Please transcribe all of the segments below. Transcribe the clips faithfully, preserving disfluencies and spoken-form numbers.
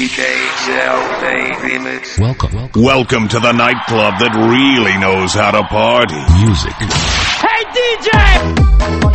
D J Self-Made Remix. Welcome. Welcome. Welcome to the nightclub that really knows how to party. Music. Hey, D J!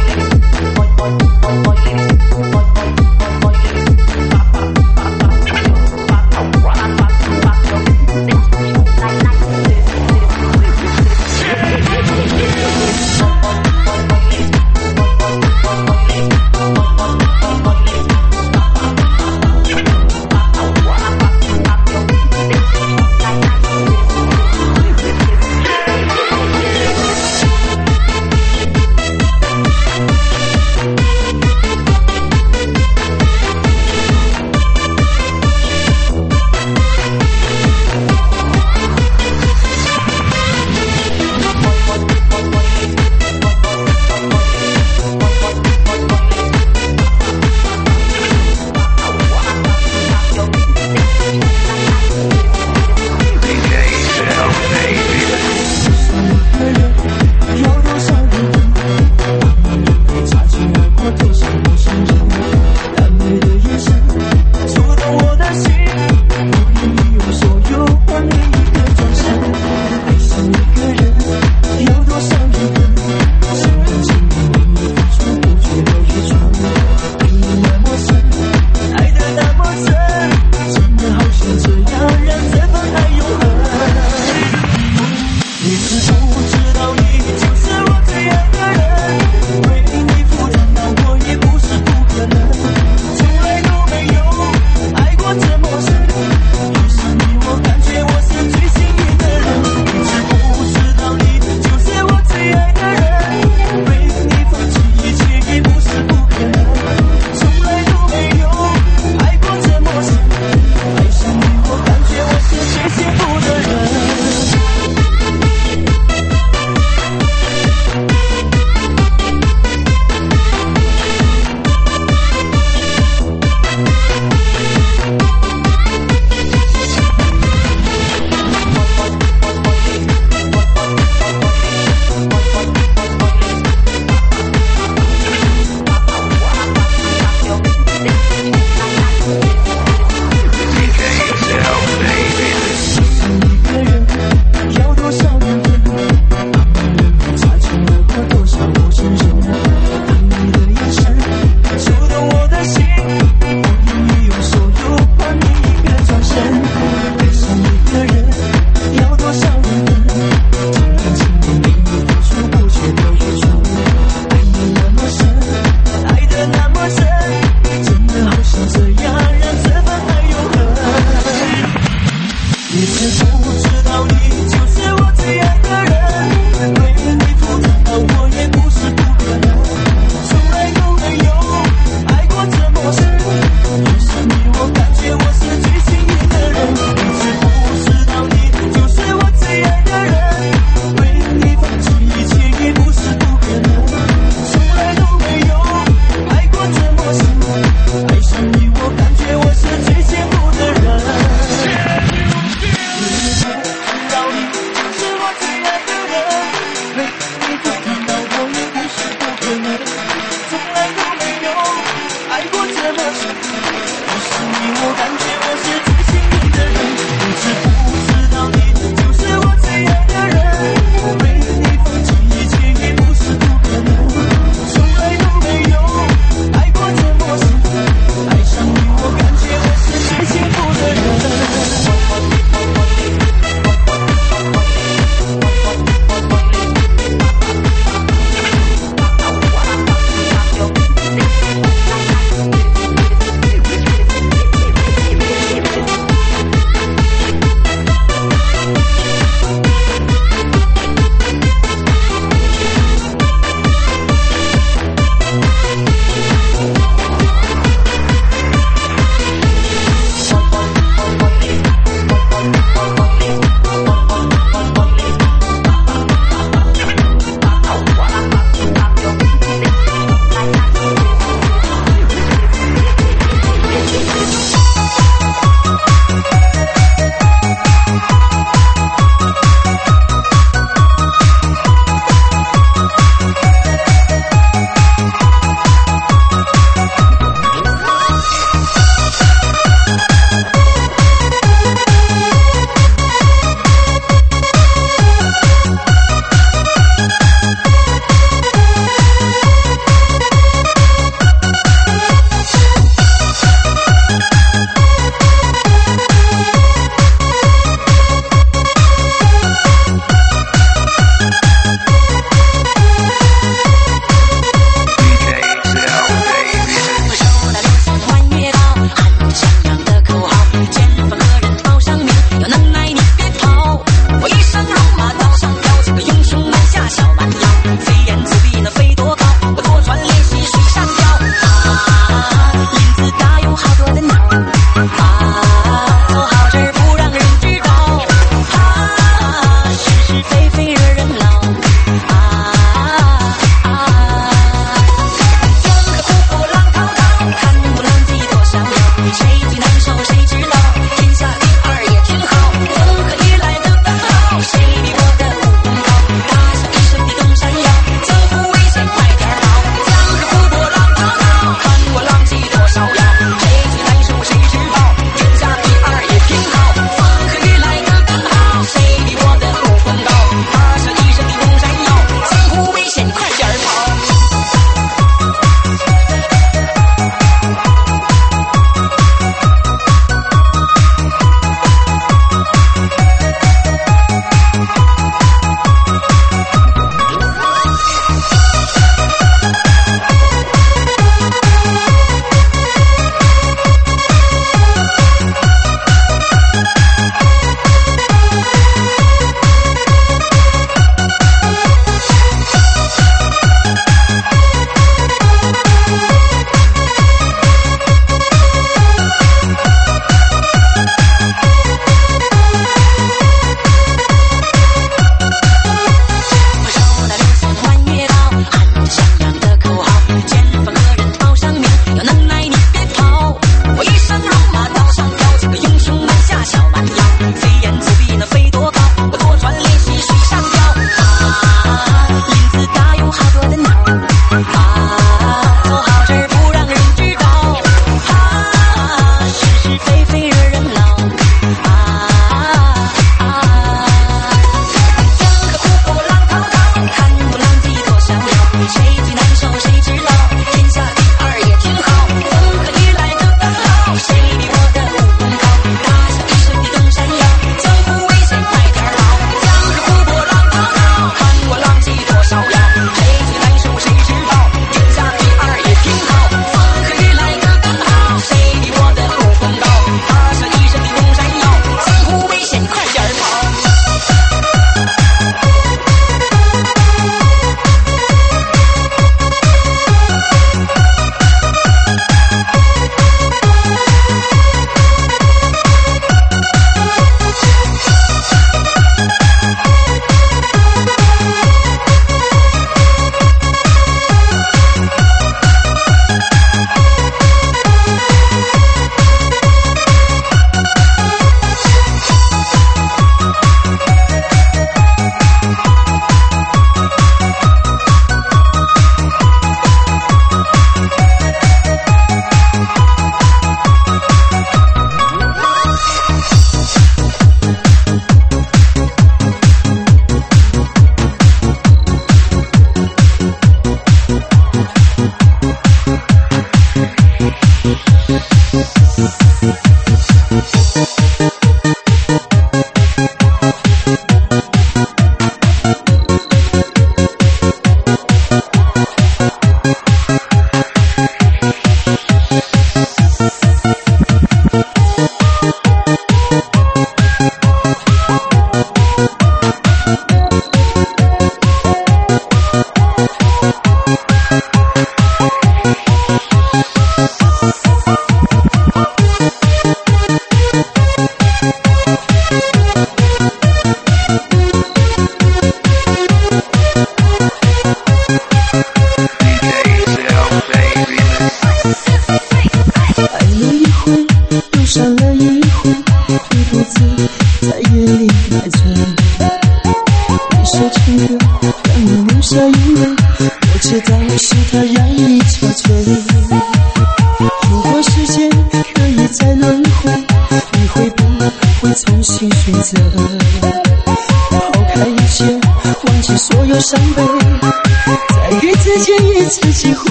baby mix。 爱了一回，又伤了一回，你独自在夜里埋醉。一首情歌让你流下眼泪，我知道是它让你憔悴。如果时间可以再轮回，你会不会重新选择？抛开一切，忘记所有伤悲，再给自己一次机会。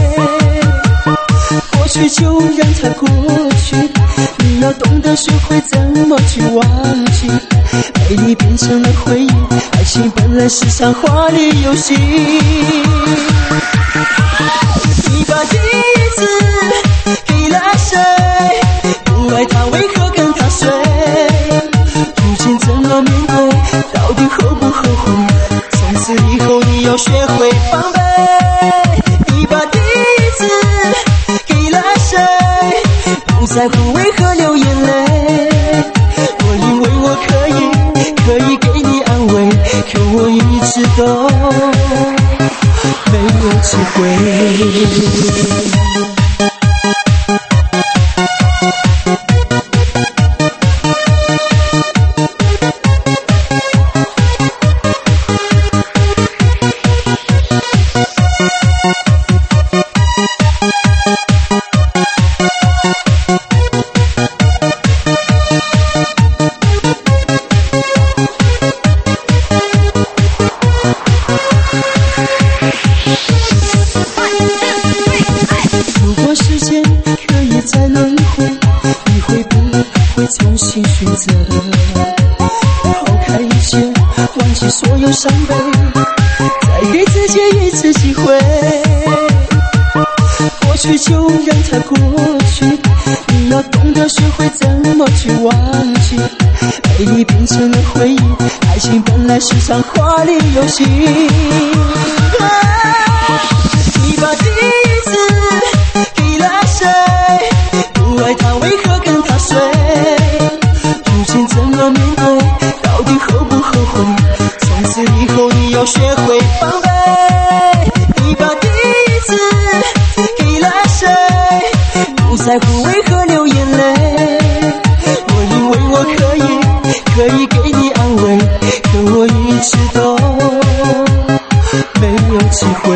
过去就让它过去，你要懂得学会怎么去忘记。爱你变成了回忆，爱情本来是场华丽游戏。你把第一次给了谁？不爱他为何跟他睡？如今怎么面对？到底后不后悔？从此以后你要学会防备。你把第一次给了谁？不在乎为何流眼泪？我以为我可以可以给你安慰，可我一直都没有机会。如果时间可以再轮回，你会不会重新选择？抛开一切，忘记所有伤悲，再给自己一次机会。过去就让它过去，你要懂得学会怎么去忘记。爱你变成了回忆，爱情本来是场华丽游戏。你把第一次给了谁？不爱他为何跟他睡？如今怎么面对？到底后不后悔？从此以后你要学会防备。你把第一次给了谁？不在乎为何流眼泪？我以为我可以可以给你安慰，可我一直都没有机会。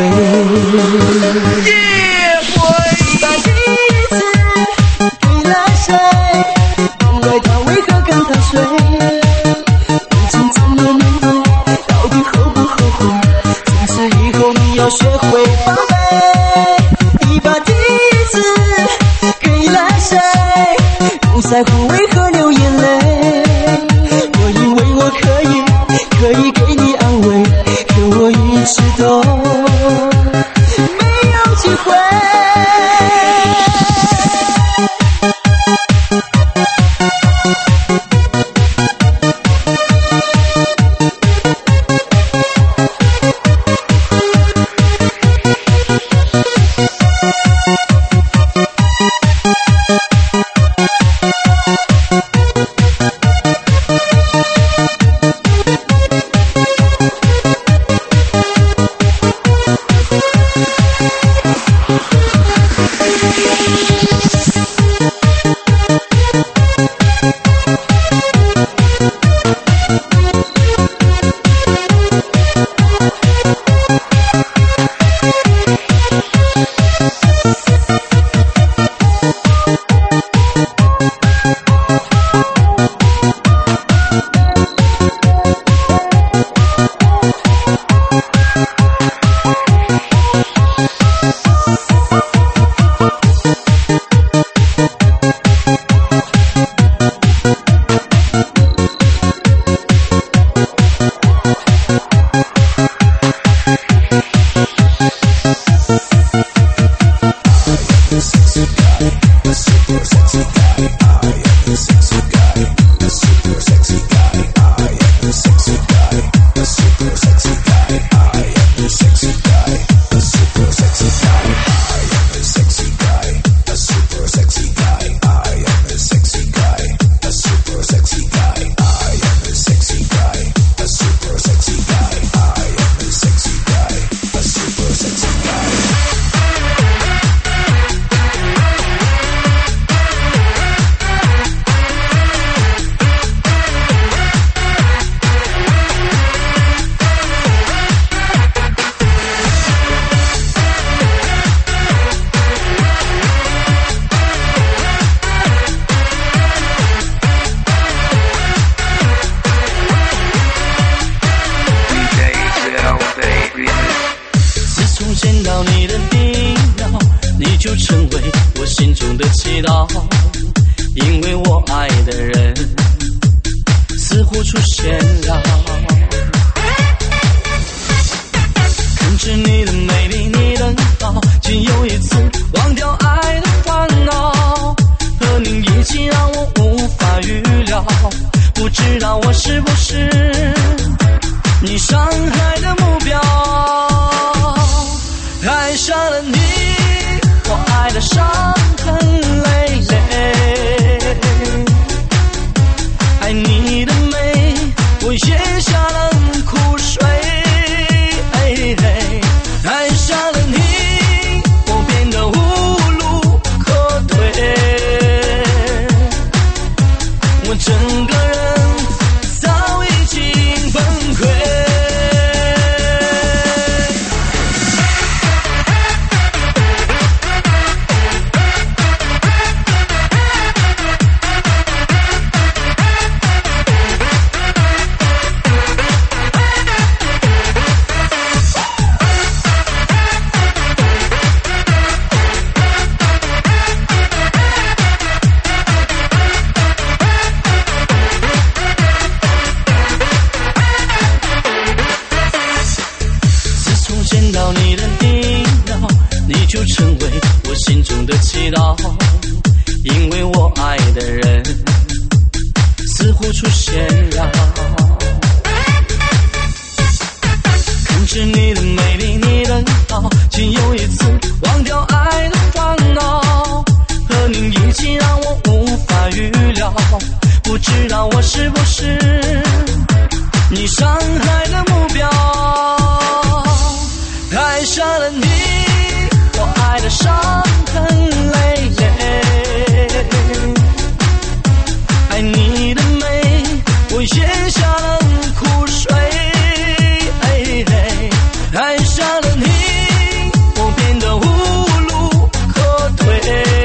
把第一次给了谁？不爱他为何跟他睡？如今怎么面对？到底后不后悔？从此以后你要学会防备。你把第一次给了谁？不在乎为何流眼泪？我以为我可以可以给你安慰，可我一直都没有机会。 中的祈祷，因为我爱的人似乎出现了。看着你的美丽，你的好，仅有一次忘掉爱的烦恼，和你一起让我无法预料，不知道我是不是你伤害的目标。爱上了你，我爱得伤痕累累，爱你的美，我咽下了苦水。爱上了你，我变得无路可退，我整个人早已经崩溃。就成为我心中的祈祷，因为我爱的人似乎出现了。看着你的美丽，你的好，仅有一次忘掉爱的烦恼，和你一起让我无法预料，不知道我是不是你伤害的目标。爱上了你，我爱得伤痕累累，爱你的美，我咽下了苦水。爱上了你，我变得无路可退，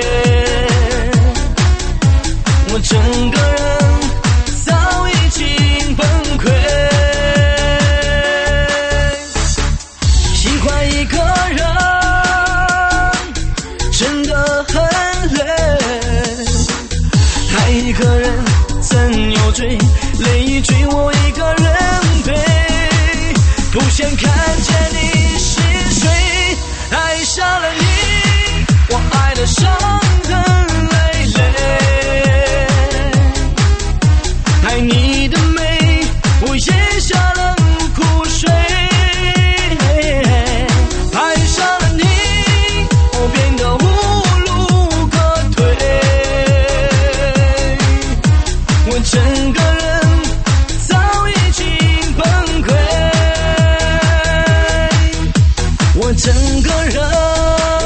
我整个人早已经崩溃。喜欢一个人真的很累，爱一个人怎有罪，泪一追我一个人背，不想看见你是谁。爱上了你，我爱得伤痕累累，爱你的美，我咽下了苦水。爱上了你，我变得无路可退，我整个人早已经崩溃，我整个人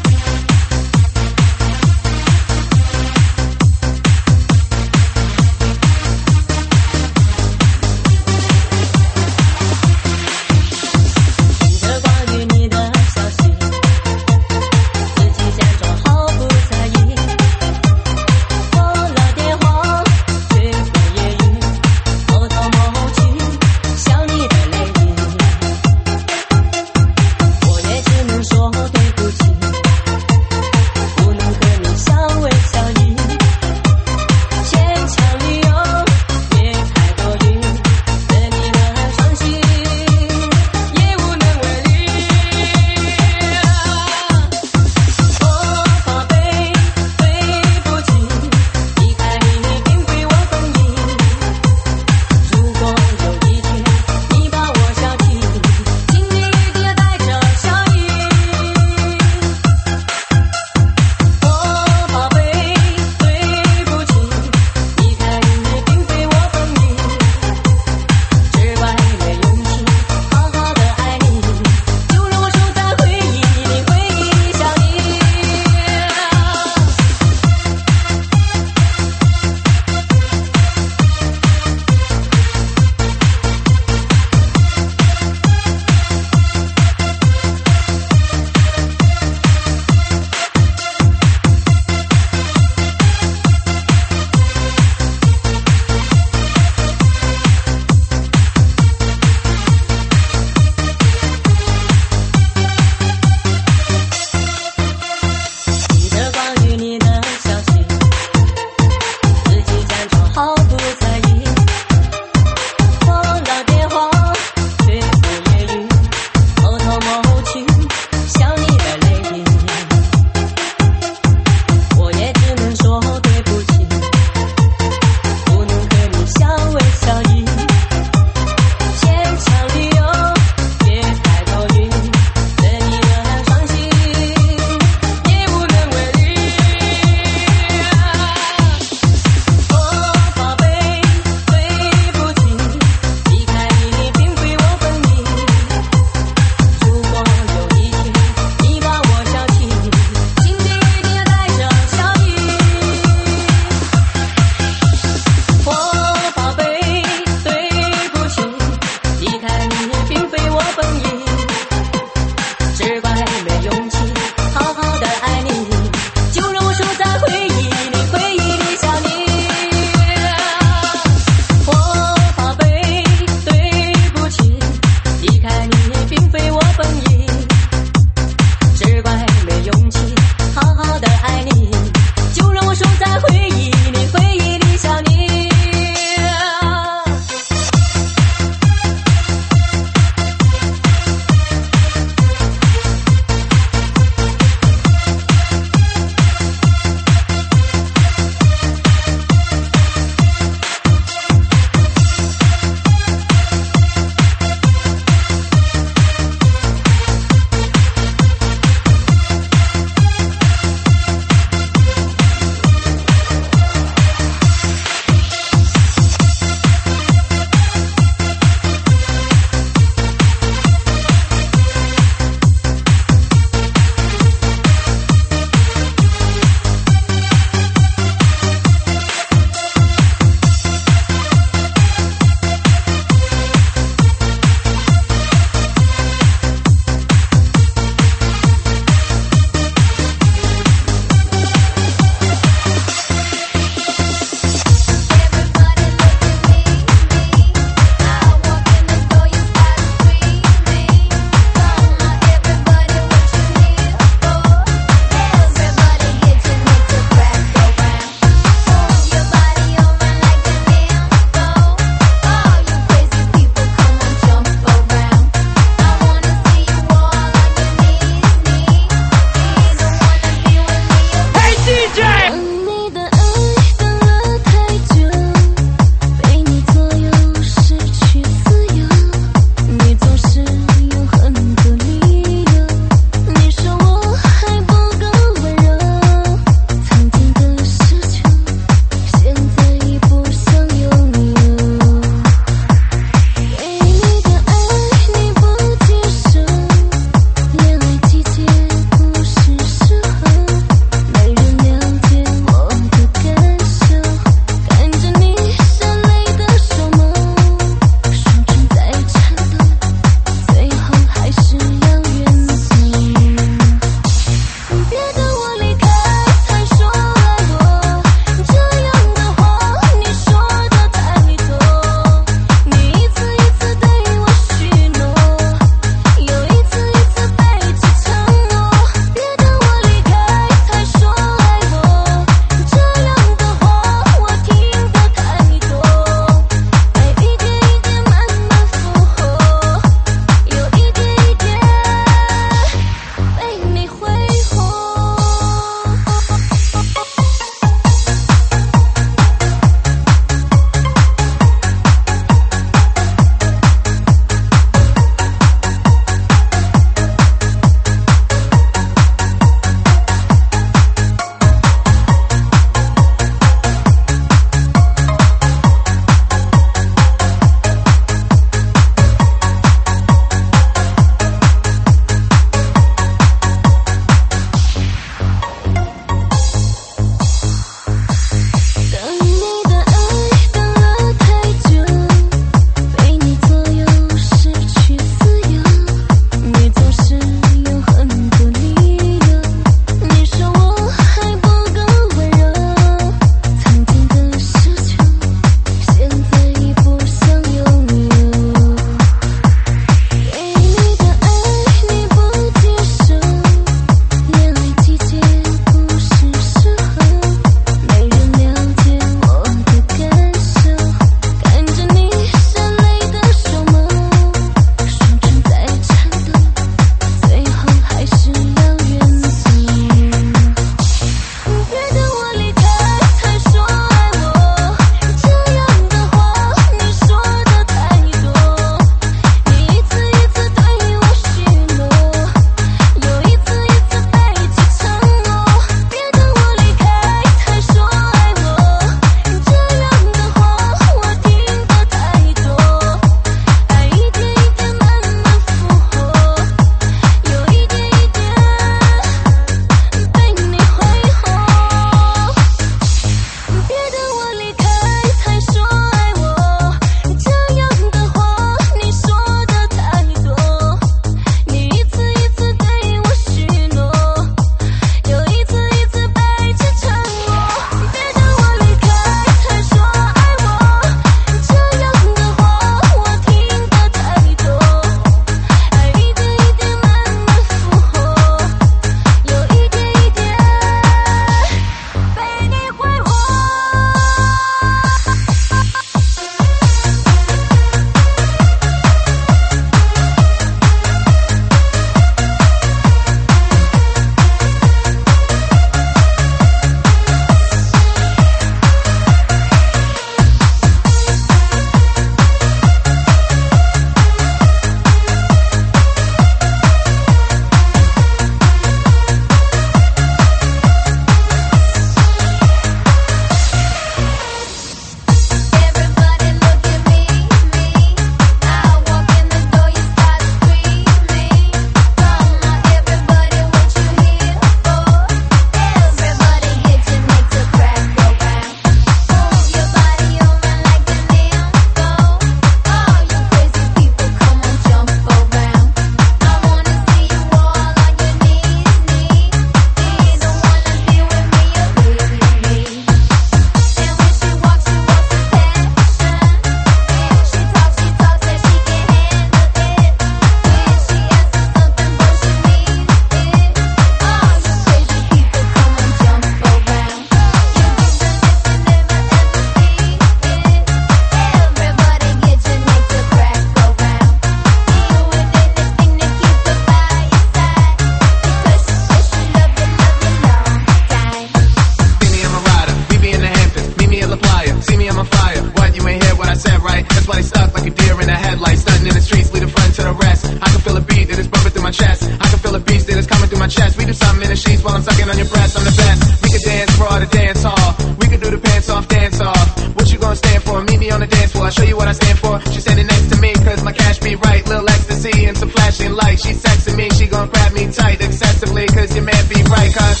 my chest. I can feel a beast that is coming through my chest. We do something in the sheets while I'm sucking on your breast. I'm the best. We can dance for the dance hall. We can do the pants off, dance off. What you gonna stand for? Meet me on the dance floor. I'll show you what I stand for. She's standing next to me cause my cash be right. Little ecstasy and some flashing lights. She's sexing me, she gon' grab me tight excessively cause your man be right cause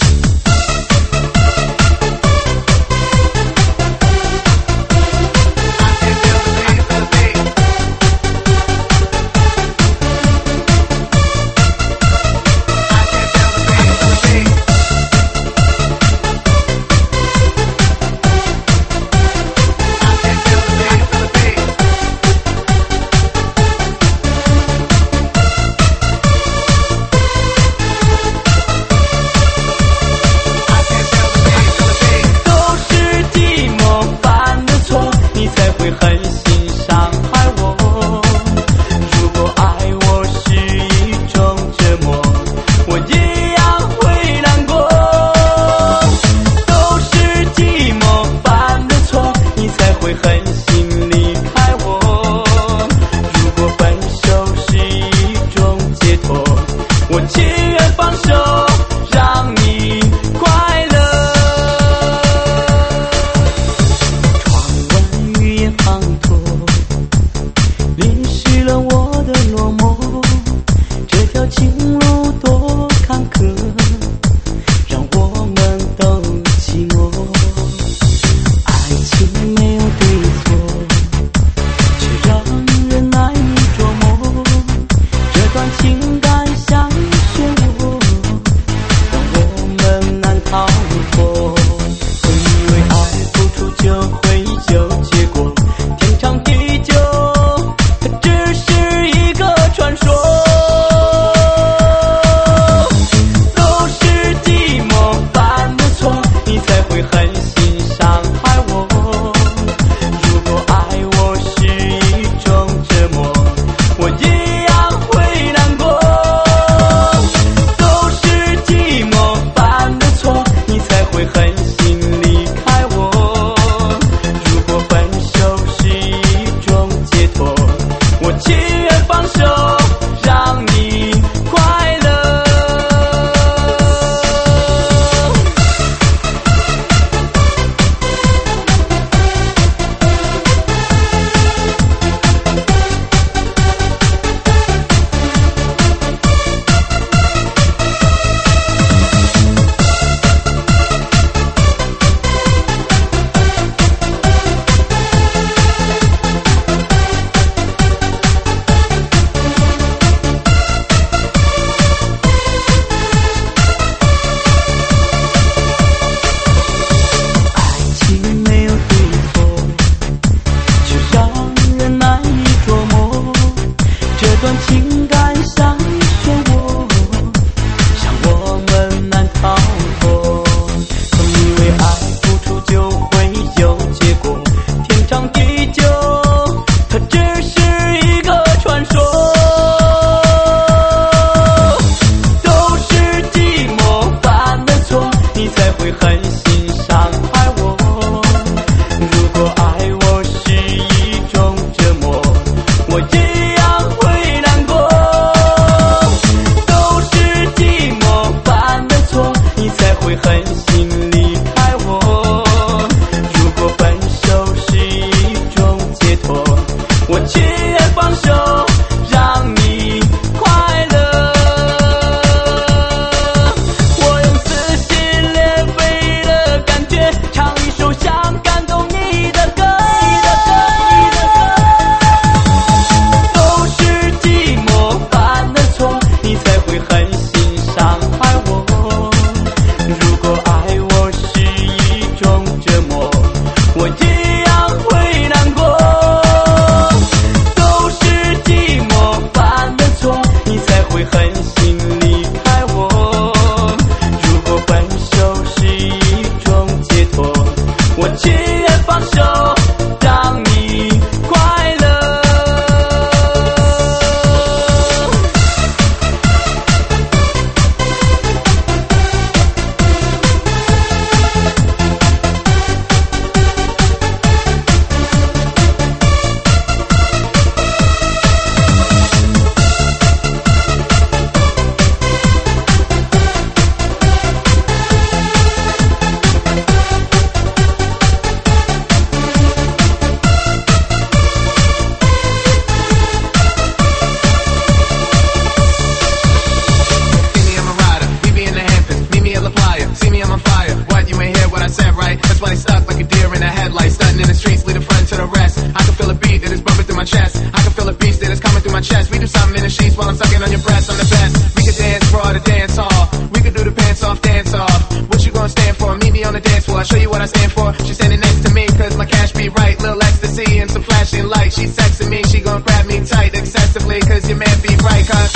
headlights, stunting in the streets, lead a friend to the rest. I can feel a beat that is bumping through my chest. I can feel a beast that is coming through my chest. We do something in the sheets while I'm sucking on your breast. I'm the best. We can dance raw to dance hall. We can do the pants off, dance off. What you gonna stand for? Meet me on the dance floor. I'll show you what I stand for. She's standing next to me, cause my cash be right. Little ecstasy and some flashing lights. She's sexing me, she gon' grab me tight excessively, cause your man be right, cause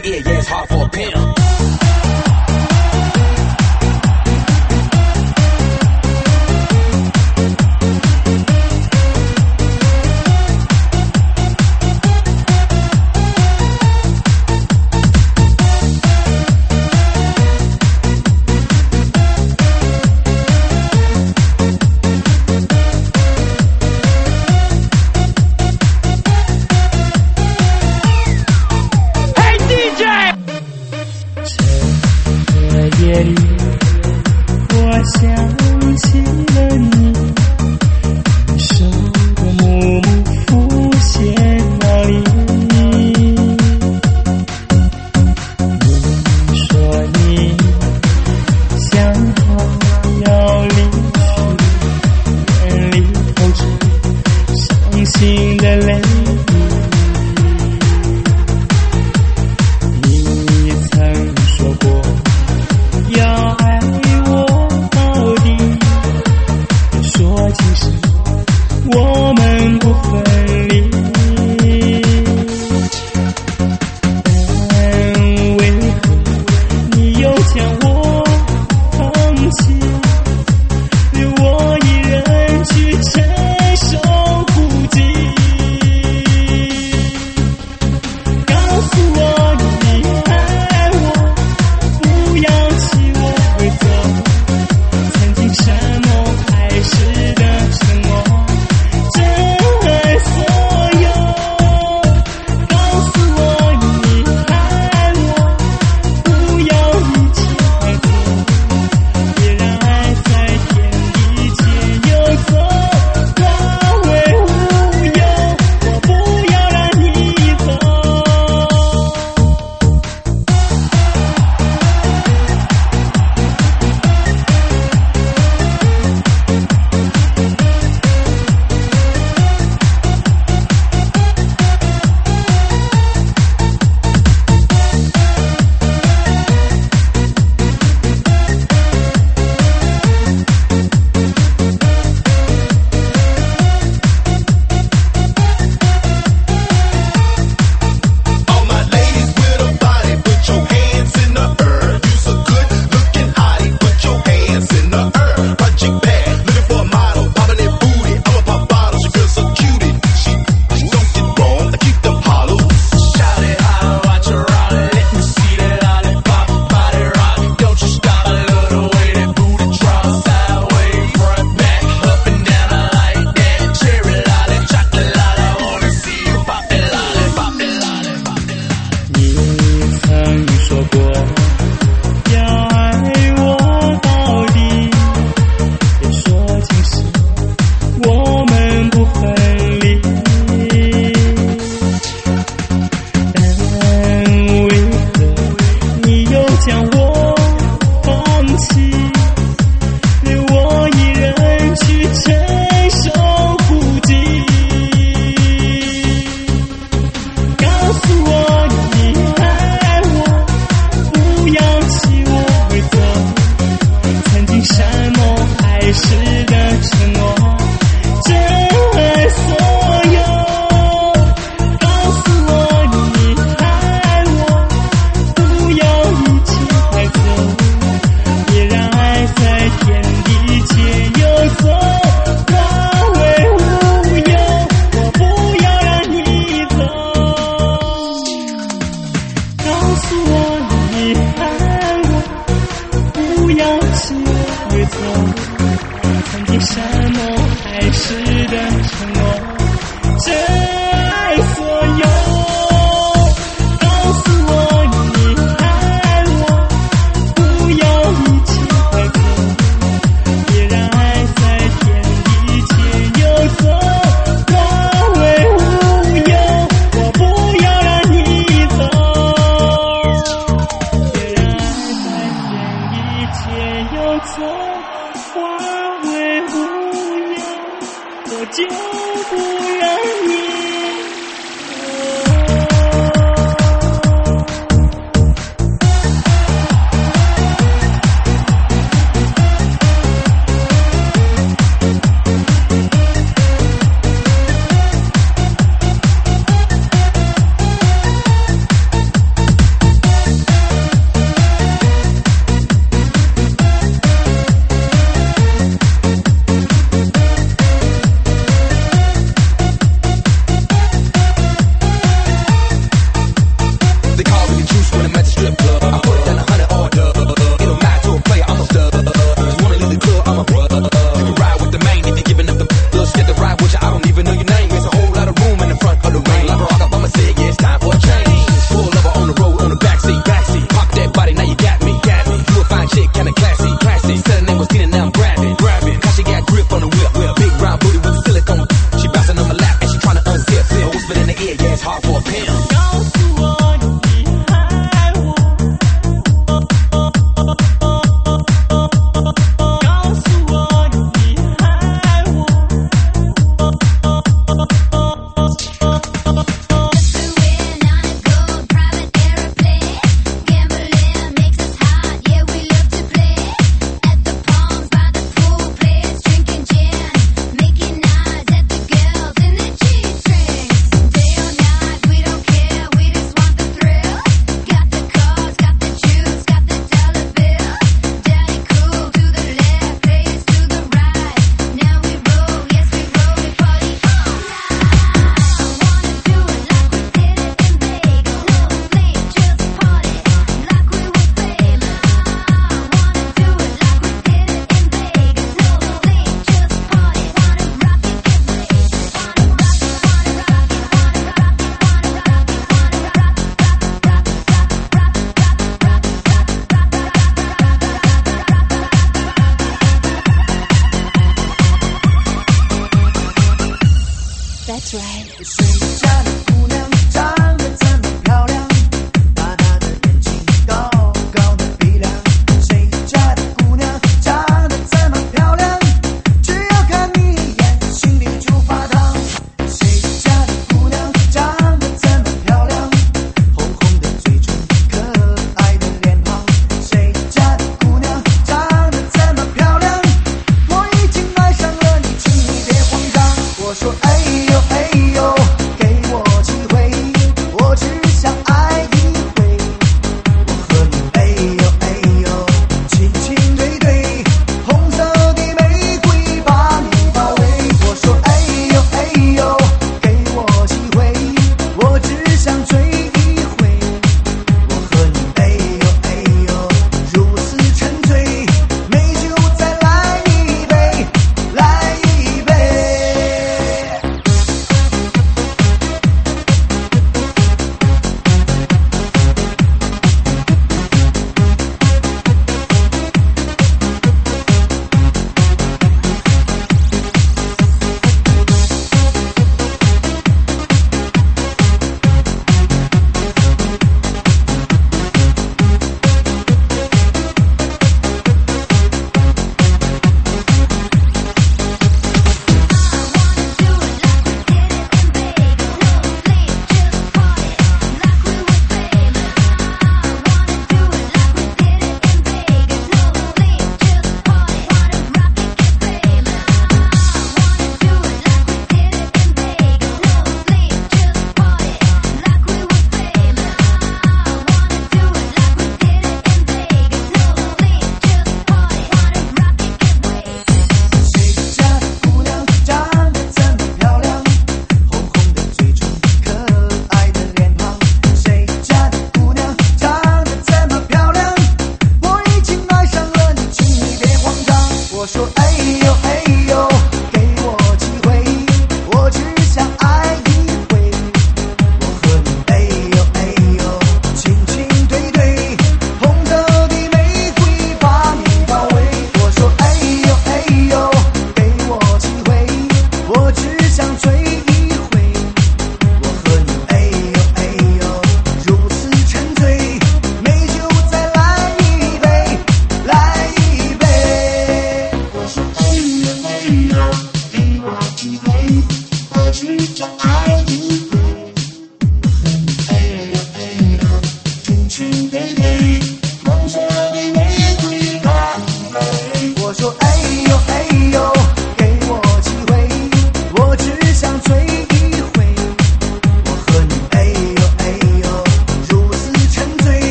your ear, yeah, it's hard for a pimp.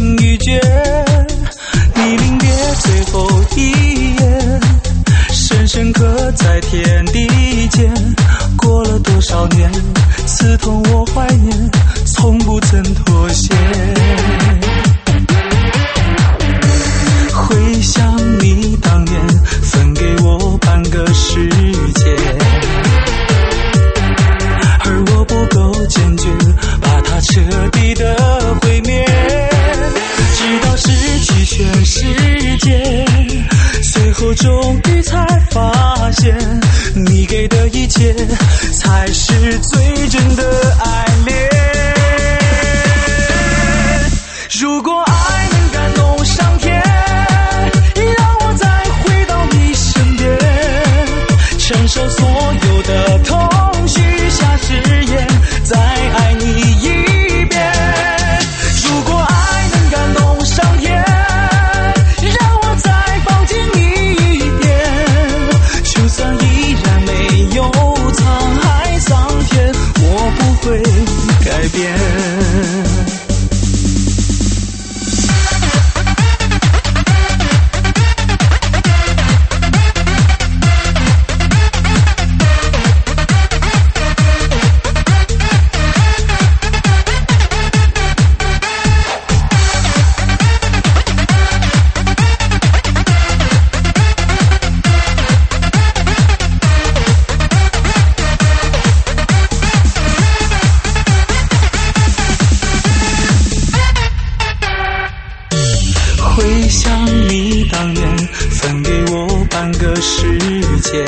情欲绝，你临别最后一眼，深深刻在天地间。过了多少年，刺痛我怀念，从不曾妥协。回想你当年分给我半个世界，而我不够坚决，把它彻底的毁灭，直到失去全世界，最后终于才发现，你给的一切才是最真的爱恋。如果爱能感动上天，让我再回到你身边，承受所有的痛，许下誓言，再爱你一遍。如果爱能感动上天，让我再抱紧你一点，就算依然没有沧海桑田，我不会改变。回想你当年分给我半个世界，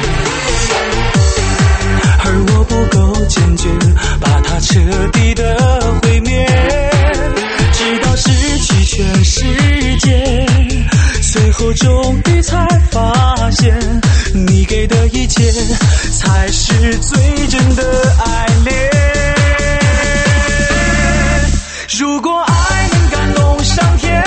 而我不够坚决，把它彻底的毁灭，直到失去全世界，最后终于才发现，你给的一切才是最真的爱恋。如果爱能感动上天，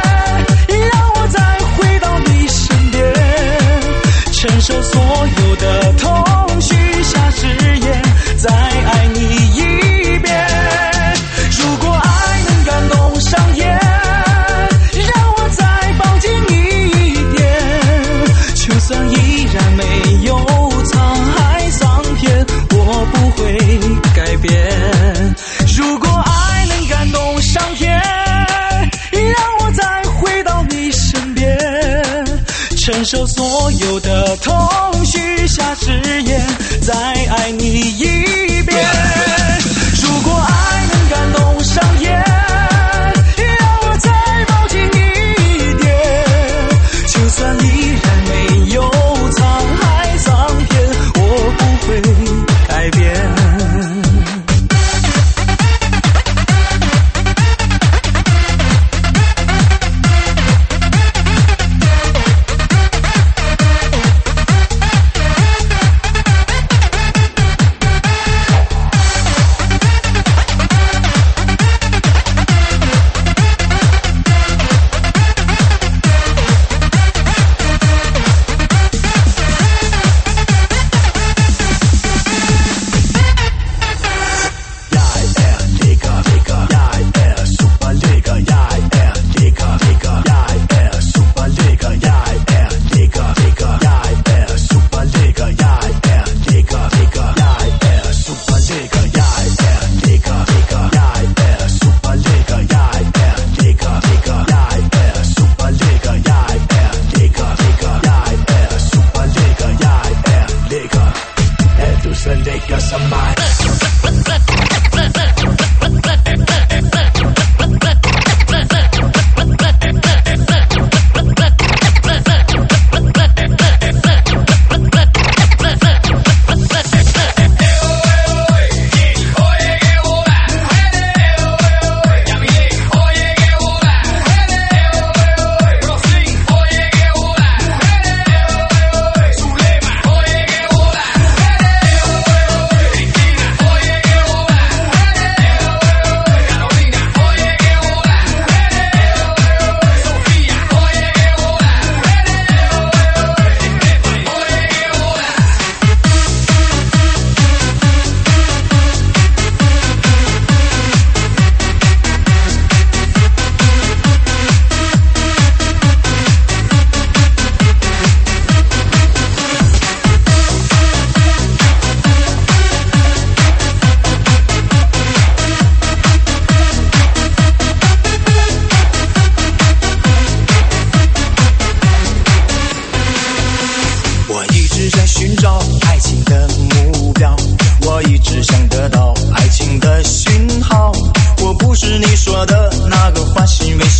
承受所有的痛，许下誓言，再爱你一遍。如果爱能感动上天，让我再抱紧你一点，就算依然没有沧海桑田，我不会改变。如果爱能感动上天，让我再回到你身边，承受所有的痛，许下誓言，再爱你一遍。如果爱能感动上天，让我再抱紧你一点，就算依然没有沧海桑田，我不会改变。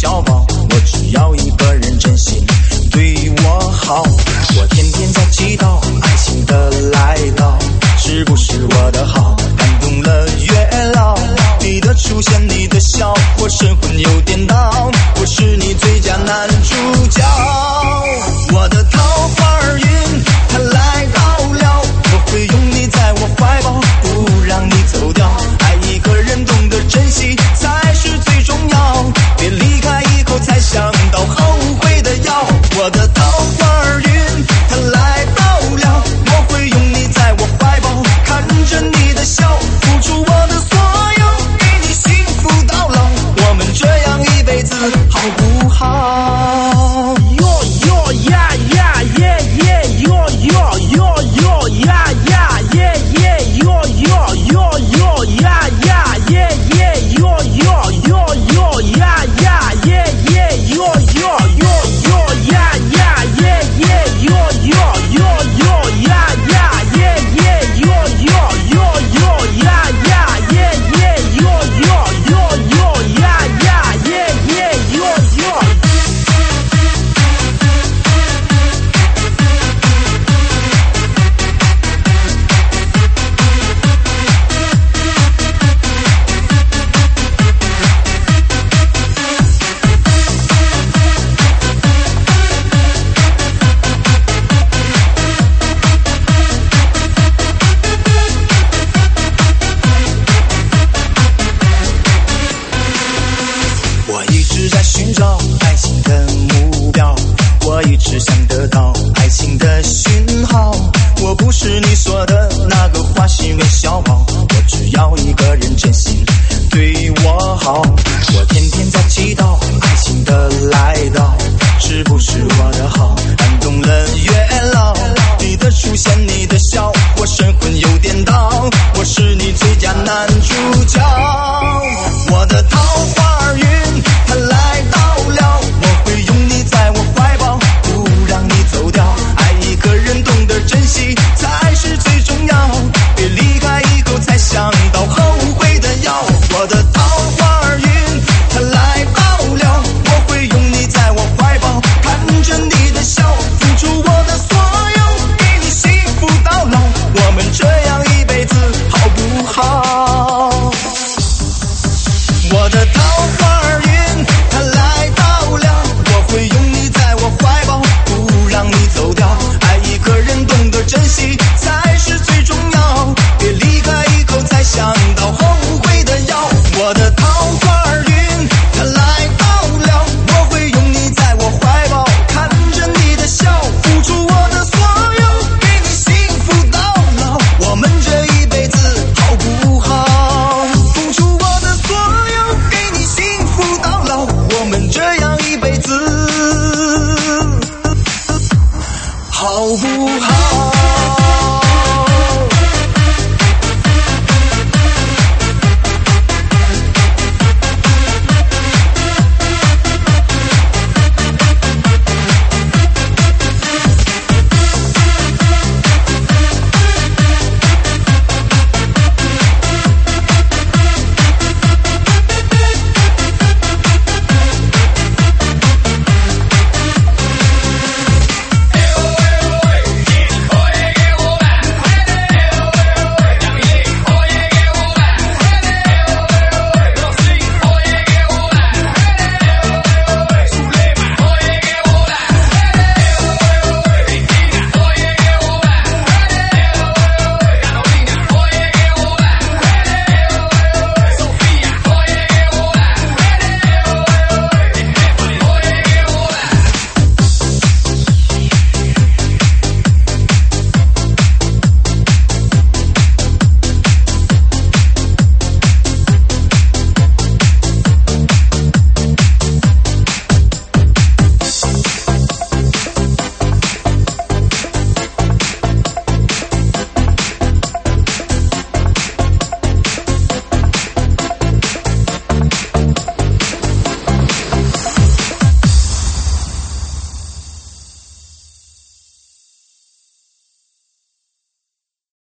小宝，我只要一个人真心对我好。我天天在祈祷爱情的来到，是不是我的好感动了月老？你的出现，你的笑，我神魂有颠倒，我是你最佳男主角。我的桃花运它来到了，我会拥你在我怀抱，不让你走掉。爱一个人懂得珍惜才是最重要，别离开以后才想到后悔的药。我的桃花运它来到了，我会拥你在我怀抱，看着你的笑，付出我的所有，给你幸福到老。我们这样一辈子好不好？ 哟哟呀呀耶耶哟哟哟哟呀呀耶耶哟哟哟哟呀呀耶耶哟哟哟哟呀呀耶耶哟哟哟哟呀呀耶耶哟哟哟哟呀呀耶耶哟哟哟哟呀呀耶耶哟哟哟哟呀呀耶耶哟哟。 我一直在寻找爱情的目标，我一直想得到爱情的讯号。我不是你说的那个花心微小宝，我只要一个人真心对我好。我天天在祈祷爱情的来到，是不是我的好感动了月老？你的出现，你的笑，我神魂有颠倒，我是你最佳男主角。我的桃花运它来到了，我会拥你在我怀抱，不让你走掉。爱一个人懂得珍惜才是最重要，别离开以后才想到后悔的药。我的桃花运它来到了，我会拥你在我怀抱，看着你的笑，付出我的所有，给你幸福到老。我们这样一辈子好不好？我的桃花运它来到了，我会拥你在我怀抱，不让你走掉。爱一个人懂得珍惜才是最重要，别离开以后才想到后悔的药。我的桃花运它来到了，我会拥你在我怀抱，看着你的笑，付出我的所有，给你幸福到老。我们这一辈子好不好？付出我的所有，给你幸福到老。我们这样